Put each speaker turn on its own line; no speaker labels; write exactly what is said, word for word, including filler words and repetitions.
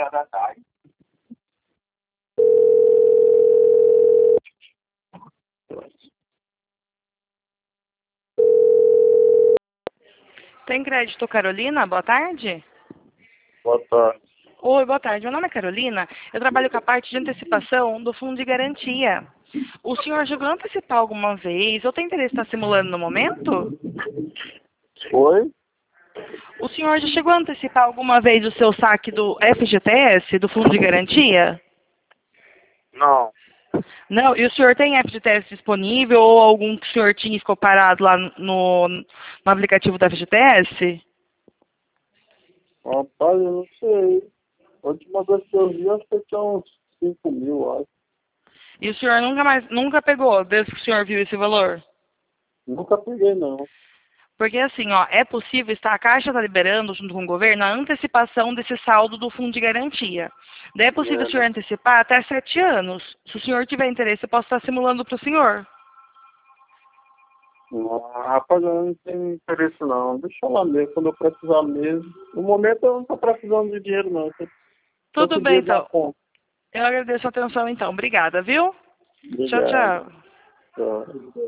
da tarde.
Tem crédito, Carolina? Boa tarde.
Boa tarde.
Oi, boa tarde. Meu nome é Carolina. Eu trabalho com a parte de antecipação do fundo de garantia. O senhor chegou a antecipar alguma vez? Ou tem interesse em estar simulando no momento?
Oi?
O senhor já chegou a antecipar alguma vez o seu saque do F G T S, do fundo de garantia?
Não.
Não, e o senhor tem F G T S disponível ou algum que o senhor tinha e ficou parado lá no, no aplicativo do F G T S?
Rapaz, eu não sei. A última vez que eu vi, acho que tinha uns cinco mil, acho.
E o senhor nunca mais, nunca pegou, desde que o senhor viu esse valor?
Nunca peguei, não.
Porque assim, ó, é possível estar, a Caixa está liberando, junto com o governo, a antecipação desse saldo do fundo de garantia. Daí é possível
É,
o senhor antecipar até sete anos. Se o senhor tiver interesse, eu posso estar simulando para o senhor.
não, rapaz, eu não tenho interesse, não. Deixa lá mesmo, quando eu precisar mesmo. No momento eu não estou precisando de dinheiro, não. Eu tô
Tudo
com
bem,
dinheiro na
então.
conta.
Eu agradeço a atenção, então. Obrigada, viu? Tchau,
Obrigado.
tchau.
Tchau.